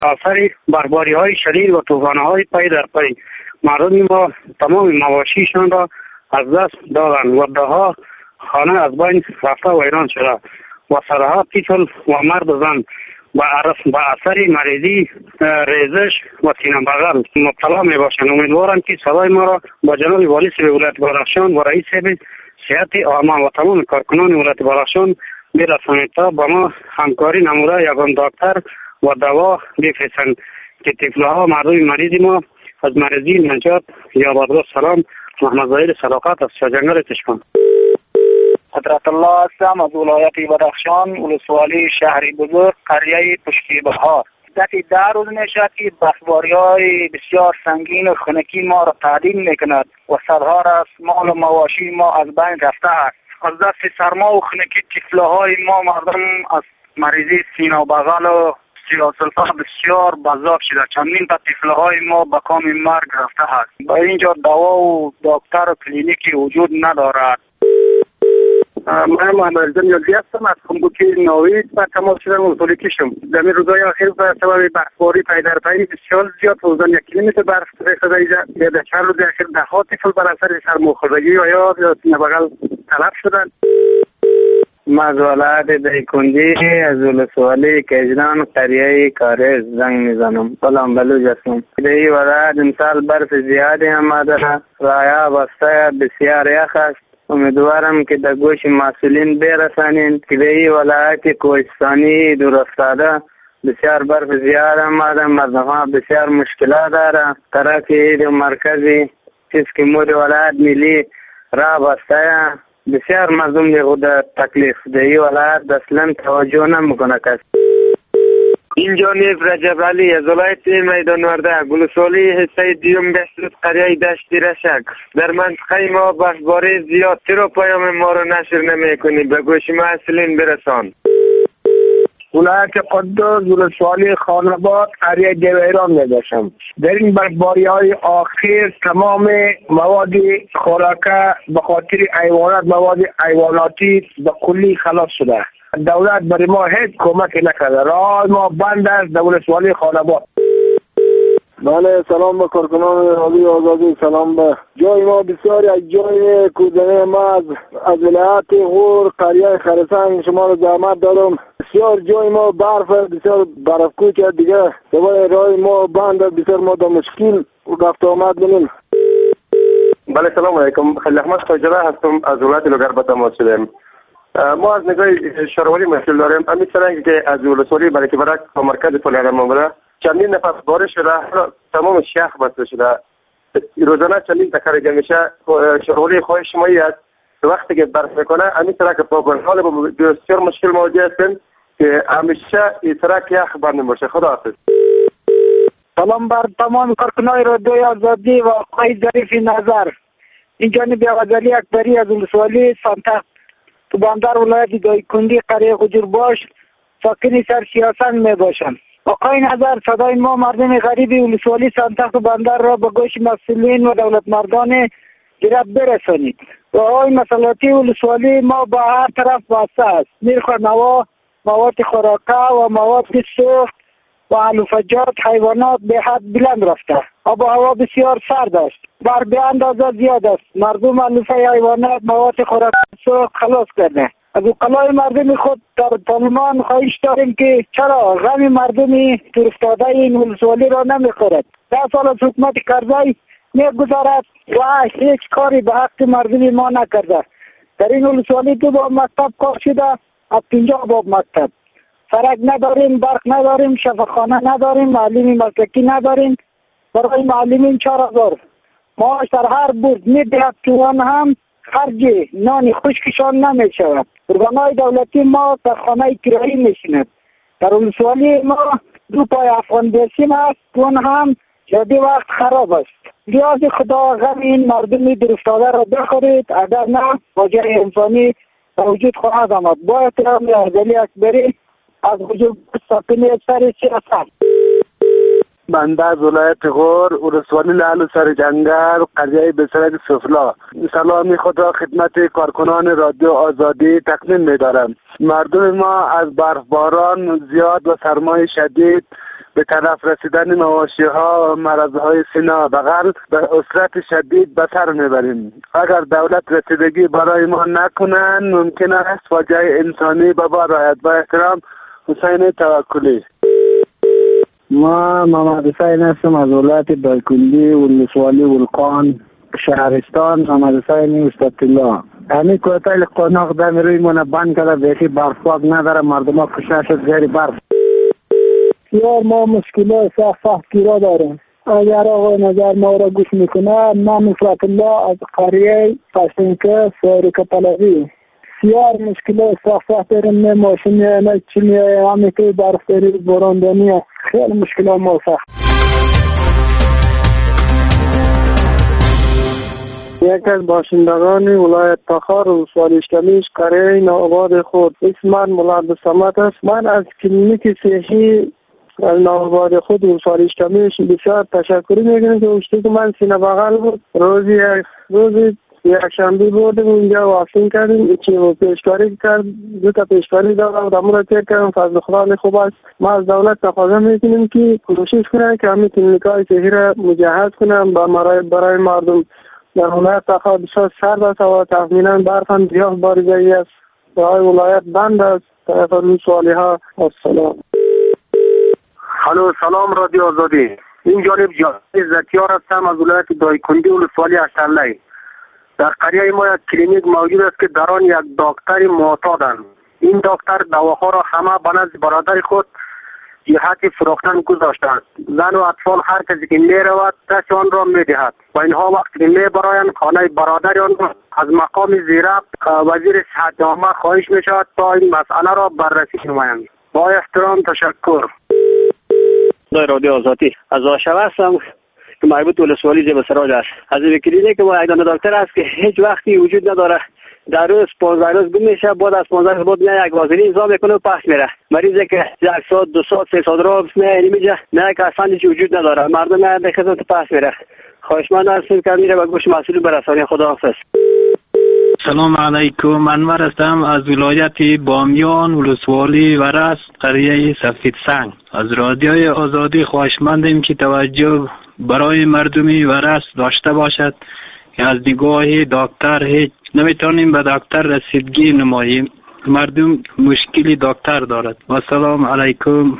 اثر برباری های شدید و طوفان های پی در پی مردم ما تمام مواشیشان را از دست دادند و دهها خانه از بین رفته و ویران شده و صدها طفل و مرد و زن با اثر مریضی، ریزش و سینه بغل مبتلا می باشند. امیدوارم که صدای ما را با جناب والی ولایت بدخشان و رئیس صحت عامه و تمام کارکنان ولایت بدخشان برسانید تا با ما همکاری نموده یگان دکتر و دوا بفرستند که طفلها مردم مریض ما از مریضی نجات یابد. سلام، محمد ظاهر صداقت از شجنگل تشکان. قدرت الله هستم از ولایت بدخشان، ولسوالی شهری بزرگ قریه پشکی بهار. مدت 10 روز میشد که برفباری‌های بسیار سنگین و خنکی ما را تعطیل میکند و صدها را از مال و مواشی ما از بین رفته است. از دست سرما و خنکی طفل‌های ما مردم از مریضی سینه و بغل و سیاه‌سلفه بسیار بزاق شده. چندین تا طفل‌های ما به کام مرگ رفته است. با اینجا دوا و دکتر و کلینیکی وجود ندارد. من محمد جان یادی هستم از خنبوکی نوید و تماس شدم اصولی کشم. در این روزهای اخیر به سبب برفباری پی در پی بسیار زیاد روزانه 1 کیلومتر برف ریخته ایجا. در چند روز اخیر ده‌ها طفل بر اثر سرماخوردگی یا سینه بغل تلف شدند. از ولایت دایکنډی از ولسوالی کجران قریه کارز زنگ میزنم. سلام بلوچ هستم. در این ولایت امسال برف زیادی آمده، رایا بسته بسیار یخ است. امیدوارم که در گوش مسئولین برسانید که در این ولایت کوهستانی دور افتاده بسیار برف زیاد آمده، مردم ها بسیار مشکلات داره. طرف عید مرکزی چیز که مور ولایت ملی راه بسته، بسیار مردم در خود تکلیف در این ولایت اصلا توجه نمیکنه کسی. اینجا نیز رجب علی از ولایت میدان ورده، ولسوالی حصه دیوم بهسود قریه دشتی رشک. در منطقه ما برفباری زیاد، چرا پیام ما رو نشر نمیکنی؟ به گوش مسئولین برسان. ولایت قدس ولسوالی خاناباد قریه دیویران میباشم. در این برفباری‌های آخر تمام مواد خوراکه به خاطر حیوانات، مواد حیواناتی به کلی خلاص شده. دولت برای ما هیچ کمک نکرده. راه ما بند است در ولسوالی خاناباد. بله، سلام به کارکنان رادیو آزادی. سلام به جای ما بسیاری از جای کودنه ما از ولایت غور قریه خرسنگ شما رو زحمت دارم. بسیار جای ما برف بسیار برفکوی که دیگه دوای راه ما بند بسیار ما در مشکل رفت آمد بینیم. بله، سلام علیکم. خلیل احمد خاجره هستم از ولایت لوگر به تماس شدیم. ما از نگاه شهروانی مشکل داریم. همین سرنگی که از ولسوالی بلکه برک تا مرکز پلیران بوده چندین نفس بارش شده، تمام شهر بسته شده. روزانه چندین تکرار میشه. شهروانی خواهش شمایی است وقتی که برف میکنه همین طرح که حال بسیار مشکل مواجه هستیم که همیشه این طرح که یخ بند باشه. خدا حافظ. سلام بر تمام کارکنان رادیو آزادی و آقای ظریف نظر. این جانب غزالی اکبری از ولسوالی سانتق تو بندر ولایت دایکنډی قریه غجورباش ساکن سر سیاسن می باشم. آقای نظر، صدای ما مردم غریب ولسوالی سانتق تو بندر را به گوش مسئولین و دولت مردان گرفت برسانید. و آقای مسئولاتی ولسوالی ما با هر طرف بسته است. نرخ نوا، مواد خوراکه و مواد سوخت و علوفجات حیوانات به حد بلند رفته. آب و هوا بسیار سرد است. بر به اندازه زیاد است. مردم علوفه حیوانات، مواد خوراک سوخت خلاص کرده. از اوقلای مردم خود در پارلمان خواهش داریم که چرا غم مردم ترافتاده این ولسوالی را نمیخورد. 10 سال از حکومت کرزی میگذارد و هیچ کاری به حق مردم ما نکرده. در این ولسوالی 2 باب مکتب کار شده، از 50 باب مکتب. سرک نداریم، برق نداریم، شفاخانه نداریم، معلم مسلکی نداریم. برای معلمین 4000 معاش در هر برد میدهد که آن هم خرج نان خشکشان نمی شود. ارگانهای دولتی ما در خانه کرایی میشیند. در ولسوالی ما 2 پای افغان بیسیم است، اون هم جدی وقت خراب است. لیاز خدا غم این مردم درافتاده را بخورید، اگر نه واجه انسانی وجود خواهد آمد. با احترام غزالی اکبری از وجود ساکن سر سیاست. بنده از ولایت غور ولسوالی لعل سر جنگل قریه بسرک سفلا سلامی خود را خدمت کارکنان رادیو آزادی تقدیم می‌دارم. مردم ما از برفباران زیاد و سرمای شدید به تلف رسیدن مواشی ها و مرض های سینه بغل به اسرت شدید به سر میبریم. اگر دولت رسیدگی برای ما نکنند ممکن است فاجعه انسانی به بار آید. با احترام، حسین توکلی. ما محمد حسین هستم از ولایت دایکنډي ولسوالي ولقان شهرستان. محمد حسین استادالله. همین کوتاه قوناق دم روی من بند کرده، بیخی برفاق نداره، مردم ها کشته شد زیر برف. بسیار ما مشکلات سخت گیرا داریم. اگر آقای نظر ما را گوش میکنه، من نصرت الله از قریه قشنگه سوریک پلوی. بسیار مشکلات سخت داریم. نه ماشین نه چی میایه، همین که برف داری باراندنی، خیلی مشکلات ما سخت. یک از باشندگان ولایت تخار ولسوالی اشکمیش قریه نوآباد خود، اسم من مولا عبدالصمد است. من از کلینیک صحی نوآباد خود ولسوالی اشکمیش بسیار تشکر میکنم که اوشتی که من سینه بغل بود. روزی یک شنبه بودیم اونجا واکسین کردیم، چی پیشکاری کرد، 2 پیشکاری دارم و امور چک کردم. فضل خدا خوب است. ما از دولت تقاضا میکنیم که کوشش کنه که همین کلینیکای صحی را مجهز کنم برای مردم. در ولایت تخار بسیار سرد است و تخمینا برف هم زیاد باریزی است. برای ولایت بند است. طرف ولسوالی ها. السلام. الو، سلام رادیو آزادی. این جانب عزتیار هستم از ولایت دایکنډي ولسوالی اشترلی. در قریه ما یک کلینیک موجود است که در آن یک دکتر معتادند. این دکتر دواها را همه به نزد برادر خود جهت فروختن گذاشته است. زن و اطفال هر کسی که می رود دست آن را می دهد و اینها وقتی که می برایند خانه برادر آن را از مقام زیرا وزیر صحت عامه خواهش می شود تا این مسئله را بررسی نمایند. با احترام، تشکر. رادیو آزادی از آشوا هستم که مربوط به ولسوالی زیب سراج است. از این کلینیک ما یک دانه دکتر است که هیچ وقتی وجود نداره. در روز 15 روز گم میشه، بعد از 15 روز بعد نه یک واکسن انجام میکنه و پخش میره. مریضی که 1 ساعت 2 ساعت 3 ساعت رو نمیشه، نه که اصلا هیچ وجود نداره. مردم نه به خدمت پخش میره. خواهشمند هستم که میره به گوش مسئول برسانی. خداحافظ. سلام علیکم. انور هستم از ولایت بامیان ولسوالی ورس قریه سفید سنگ. از رادیوی آزادی خواهشمندیم که توجه برای مردمی ورس داشته باشد که از نگاه دکتر هیچ نمیتونیم به دکتر رسیدگی نماییم. مردم مشکلی دکتر دارد. و سلام علیکم.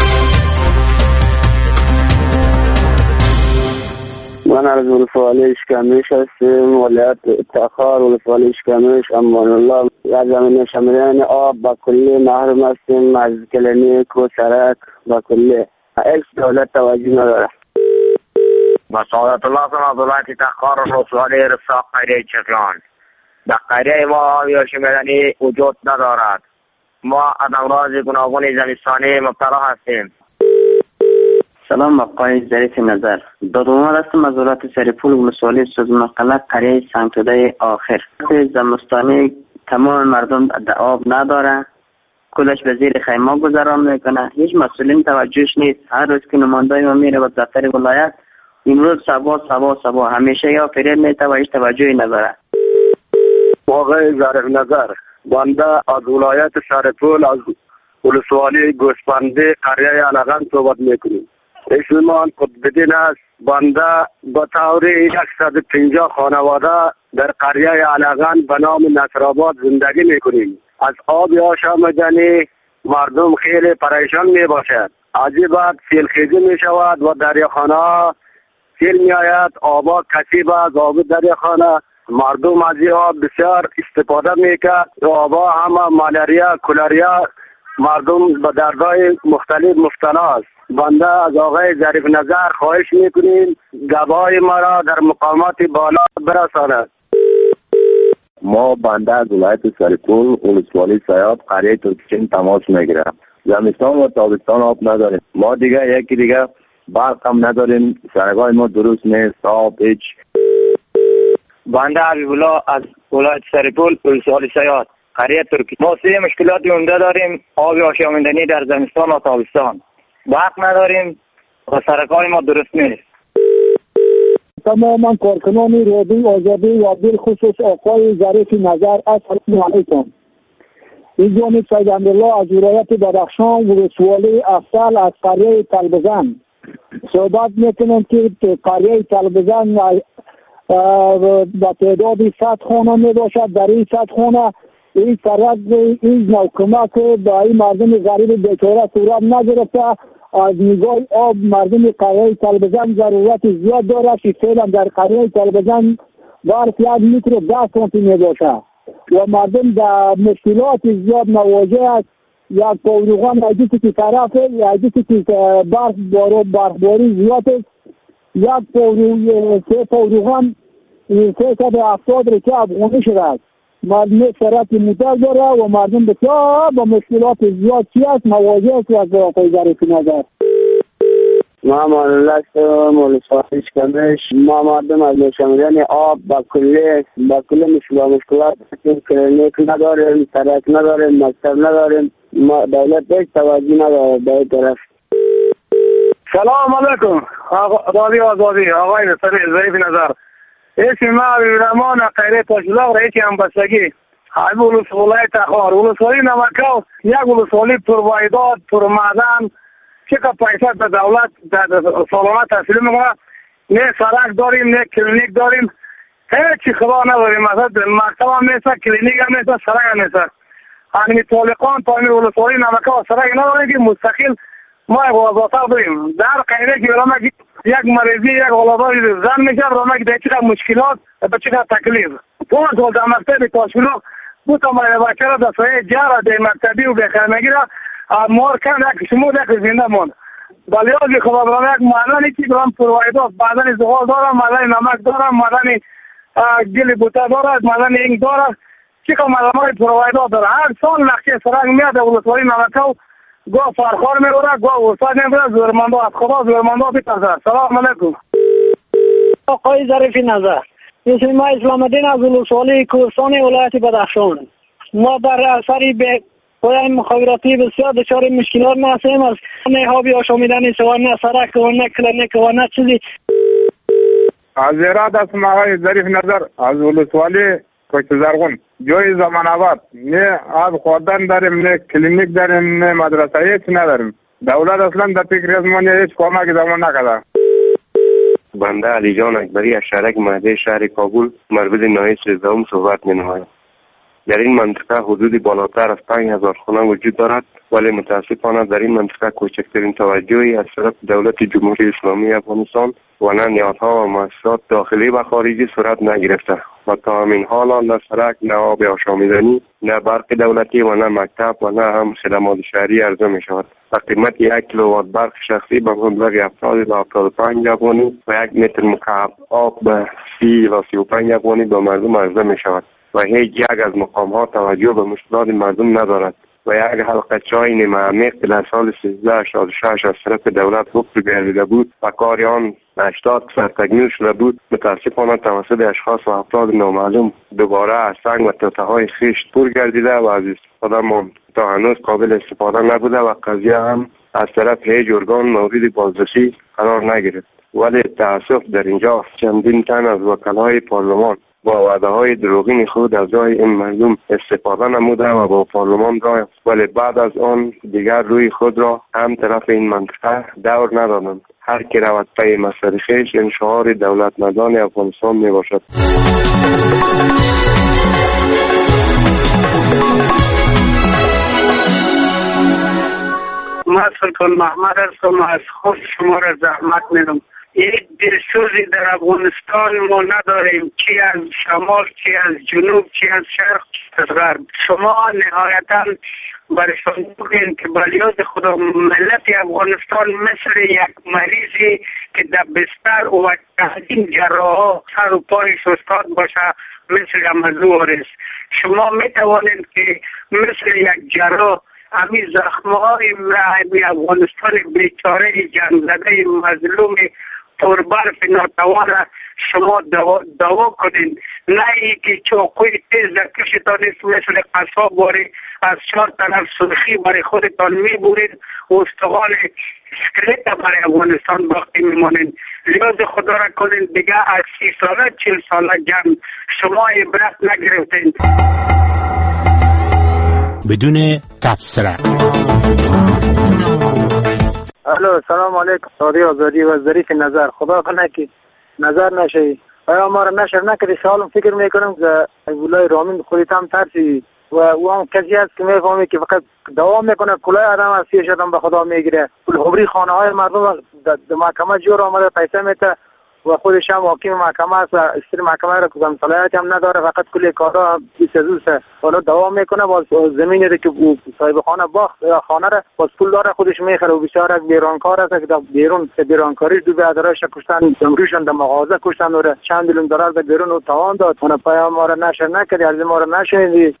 من از ولسوالی اشکمیش هستم، ولایت تخار ولسوالی اشکمیش. امان الله. از زمین شمریان آب با کلی محروم هستیم، از کلینیک و سرک با کلی. هیچ دولت توجه نداره. با سعادت الله از ولایت تخار ولسوالی رفساق قریه چکلان. در قریه ما آبی شمریانی وجود ندارد. ما از امراض گوناگون زمستانی مبتلا هستیم. سلام آقای ظریف نظر. دادومار هستم از ولایت سرپول ولسوالی سوزمقلق قریه سنگتوده آخر. زمستانی تمام مردم آب نداره، کلش به زیر خیمه گذران میکنه. هیچ مسئولین توجهش نیست. هر روز که نماینده ما میره به دفتر ولایت، امروز صبح همیشه یا فریاد میته و هیچ توجهی نداره. آقای ظریف نظر، بنده از ولایت سرپول از ولسوالی گوسفندی قریه علقان صحبت میکنیم. اسم من قطب‌الدین است. بنده به طور 150 خانواده در قریه علقان به نام نصرآباد زندگی میکنیم. از آب آشامیدنی مردم خیلی پریشان می باشد. عجیب است، سیلخیزی می شود و دریاخانه سیل می آید. آبا کثیف است. آب دریاخانه مردم از این آب بسیار استفاده میکرد و آبا همه مالاریا کولریا مردم به دردهای مختلف مبتلا است. بنده از آقای ظریف نظر خواهش میکنیم گواهی ما را در مقامات بالا برساند. ما بنده از ولایت سرپول ولسوالی سیاب قریه ترکچین تماس میگیرم. زمستان و تابستان آب نداریم. ما یکی دیگه برق هم نداریم. سرگاه ما درست نیست. آب هیچ. بنده حبیب‌الله از ولایت سرپول ولسوالی سیاب قریه ترکی. ما 3 مشکلات عمده داریم. آب آشامیدنی در زمستان و تابستان. برق نداریم و سرکای ما درست نیست. تماما کارکنان رادیو آزادی و بالخصوص آقای ظریف نظر، السلام علیکم. این جانب سید امیرالله از ولایت بدخشان ولسوالی افضل از قریه تلبزن صحبت میکنم که قریه تلبزن با تعداد 100 خانه می باشد. در این 100 خانه این سرک این نوکمک با این مردم غریب بیچاره صورت نگرفته. از نگاه آب مردم قریه تلبزن ضرورت زیاد داره که فعلا در قریه تلبزن برف 1 متر 10 سانتی می باشد و مردم در مشکلات زیاد مواجه است. یک پاروغان عجیسی که طرف عجیسی که برفباری زیاد است. یک سه پاروغان 370 رکه افغانی شده است. مردم سرک موتر داره و مردم بسیار با مشکلات زیاد چی است مواجه است. از آقای ظریف نظر ما مالک مولسوالیش کمش ما مردم از نشاندن آب با کل مشکلات کلینیک نداریم، سرک نداریم، مکتب نداریم. ما دولت هیچ توجه نداره به این طرف. سلام علیکم آزادی آقای ظریف نظر. اسم ما عبدالرحمن قیره تاشلاق رئیس همبستگی حبیب ولسوالی تخار ولسوالی نمکاو یک ولسوالی پروایداد پرمعدن چقدر پیسه به دولت در سالانه تحصیل میکنه. نه سرک داریم نه کلینیک داریم، هیچی خدا نداریم. مثلا مکتب هم نیست، کلینیک هم نیست، سرک هم نیست. همین طالقان تا همین ولسوالی نمکاو سرک نداریم که مستقل ما وظیفه داریم. در قیده که برامه یک مریضی یک غلطات زن میشه برامه که در چقدر مشکلات به چقدر تکلیف 5 سال در مکتب تاشلاق بود ما بچه را در سایه جاره در مکتبی و بخیرمگی را مار کن یک شمود یک زنده ماند. ولی از خدا برام یک معدنی که برام پروایدات معدن زغال دارم، معدن نمک دارم، معدن گل بوته دارد، معدن اینگ دارد، چیکار معدن‌های پروایدات داره. هر سال نقشه سرنگ میاد ولسوالی نمکاو گاه فرخار میبره گاه استاد میبره زورمنده از خدا زورمنده بپرسه. سلام علیکم آقای ظریف نظر. اسم ما اسلام الدین از ولسوالی کوهستان ولایت بدخشان. ما بر اثر به پایان مخابراتی بسیار دچار مشکلات هستیم. از نه آبی آشامیدنی سوا نه سرک و نه کلینیک و نه چیزی. از ایراد هستم آقای ظریف نظر از ولسوالی کوچه زرغون. جای زمان آباد نه آب خوردن داریم، نه کلینیک داریم، نه مدرسه، هیچ نداریم. دولت اصلا در فکر از ما هیچ کمک زمان نکرده. بنده علی جان اکبری از شهرک مهده شهر کابل مربوط ناحیه 13 صحبت می‌نمایم. در این منطقه حدودی بالاتر از 5000 خانه وجود دارد، ولی متاسفانه در این منطقه کوچکترین توجهی از طرف دولت جمهوری اسلامی افغانستان و نه نهادها و مؤسسات داخلی و خارجی صورت نگرفته و تا همین حال نه سرک، نه آب آشامیدنی، نه برق دولتی و نه مکتب و نه هم خدمات شهری عرضه می شود. و قیمت 1 کیلووات برق شخصی به مبلغ 70 تا 75 افغانی و 1 متر مکعب آب به 30 تا 35 افغانی به مردم عرضه می شود و هیچ یک از مقام ها توجه به مشکلات مردم ندارد و یک حلقه چای نیمه عمیق در سال 1386 از طرف دولت حکم گردیده بود و کار آن 80% تکمیل شده بود. متاسفانه توسط اشخاص و افراد نامعلوم دوباره از سنگ و تته های خشت پر گردیده و از استفاده ماند تا هنوز قابل استفاده نبوده و قضیه هم از طرف هیچ ارگان مورد بازرسی قرار نگرفت. ولی تأسف در اینجا چندین تن از وکلای پارلمان با وعده های دروغین خود از جای این مردم استفاده نموده و با پارلمان را ولی بعد از آن دیگر روی خود را هم طرف این منطقه دور ندادند. هر کی رود پی مسیر خویش این شعار دولت مردان افغانستان می باشد. ما سلطان محمد هستم از خود شما را زحمت میدم. یک دلسوزی در افغانستان ما نداریم، چی از شمال، چی از جنوب، چی از شرق، چی از غرب. شما نهایتا برشان بگین که بلیاد خدا ملت افغانستان مثل یک مریضی که در بستر و این جراح سر و پایش استاد باشه مثل امزور است. شما می توانید که مثل یک جراح همین زخمهای افغانستان بیچاره جنگ زده مظلوم پربرف ناتوان شما دوا کنین، نه ای که چاقوی تیز در کشتان است مثل قصاب باری از 4 طرف سرخی برای خودتان میبورید و استخوان اسکلت برای افغانستان باقی میمانید. لیاز خدا را کنین دیگه از 30 ساله 40 ساله جنگ شما عبرت نگرفتین. بدون تبصره. الو سلام علیکم. رادیو آزادی و ظریف نظر. خدا کنه که نظر نشه. آیا ما را نشر نکردی؟ سوالم فکر میکنم که ولای رامین خودت هم ترسی و او هم کسی هست که میفهمه که فقط دوام میکنه کلاه آدم از پیش آدم به خدا میگیره. خبری خانه های مردم در محکمه جور آمده پیسه میته و خودش هم حاکم محکمه است و استری محکمه را کدام صلاحیت هم نداره، فقط کلی کارا بیسزوسه. حالا دوام میکنه باز زمینی رو که صاحب خانه باخت یا خانه را باز پول داره خودش میخره و بیچاره بیرانکار است که بیرون بیرانکاری دو برادرش کشتن، جمعیشون در مغازه کشتن و چند میلیون دلار به بیرون و توان داد. اون پیام ما را نشر نکردی، از ما را نشنیدی.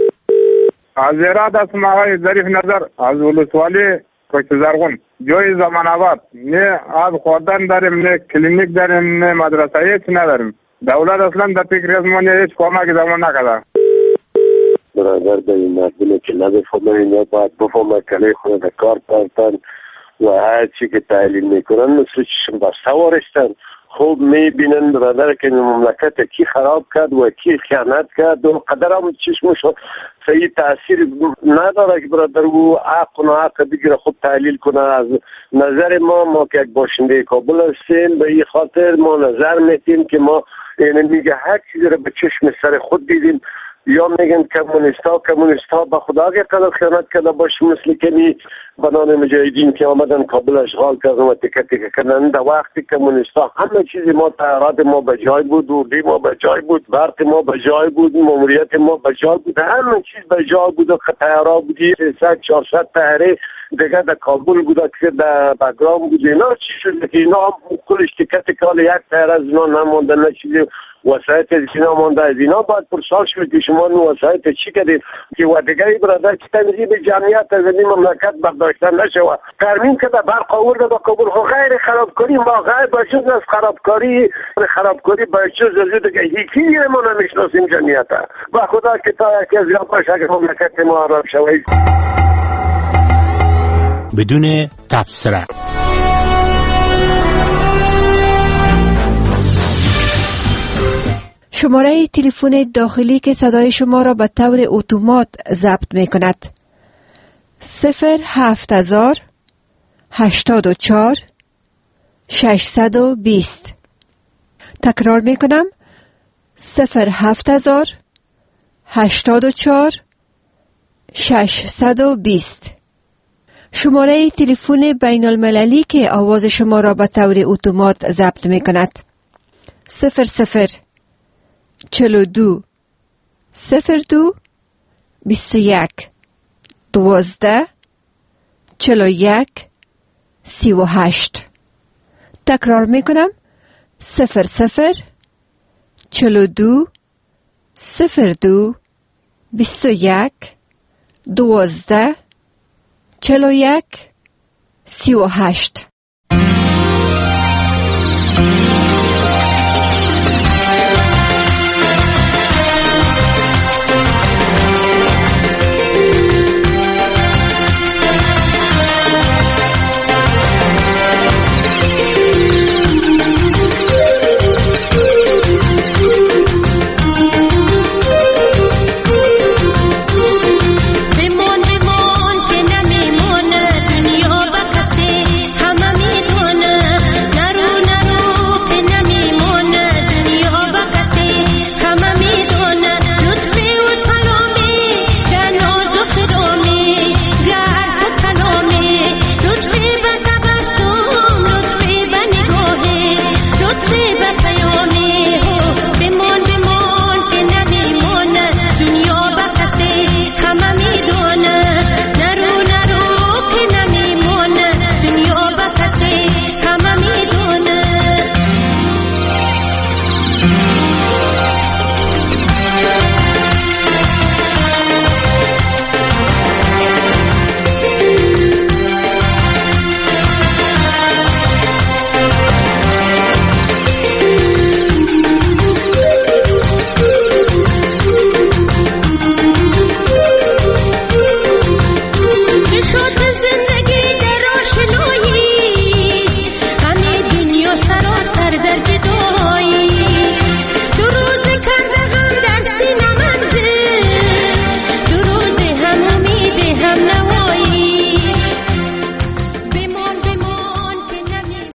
از ایراد هستم آقای ظریف نظر از ولسوالی کوچه زرغون. جای زمان آباد نه آب خوردن داریم، نه کلینیک داریم، نه مدرسه، هیچ نداریم. دولت اصلا در فکر از ما هیچ کمک زمان نکرده. برادر در این مردمی که نبفهمه اینا باید بفهمه کلی خود در کار کردن و هر چی که تعلیم میکنن مثل چشم بر سوارشتن. خوب میبینن برادر که مملکت کی خراب کرد و کی خیانت کرد و قدر هم چشمش صحیح تاثیر نداره که برادر او حق و ناحق بگیره خود تحلیل کنه. از نظر ما که یک باشنده کابل هستیم به این خاطر ما نظر میتیم که ما یعنی میگه هر چیزی رو به چشم سر خود دیدیم. یا میگن کمونیستا به خدا که قدر خیانت کرده باشه مثل که بنان مجاهدین که آمدن کابل اشغال کردن و تکه تکه کردن. در وقتی کمونیستا همه چیز ما تحرات ما به جای بود، دوردی ما به جای بود، برق ما به جای بود، ماموریت ما به جای بود، همه چیز به جای بود و خطرها بودی 300-400 طیاره دیگه در کابل بود که در بگرام بود. اینا چی شده که اینا هم کلش تکه تکه حال یک طیاره از اینا نمانده، نه چیزی وسایت از اینا مانده. از اینا باید پرسال شد که شما نو وسایت چی کردید که و دیگه برادر که تنظیم جمعیت از این مملکت برداشتن نشود. ترمیم که در برق آورده با کابل خو غیر خرابکاری ما غیر باشد از خرابکاری باشد از دیگه هیچی ما نمیشناسیم جمعیت. با خدا که تا یکی از اینا باشه اگر مملکت ما آرام شوید بدون تبصره. شماره تلفن داخلی که صدای شما را به طور اتومات ضبط می کند 07000 84 620. تکرار می کنم 07000 84 620. شماره تلفن بین المللی که آواز شما را به طور اتومات ضبط می کند 00 42 02 21 12 41 38. تکرار می کنم 00 42 02 21 12 41 38.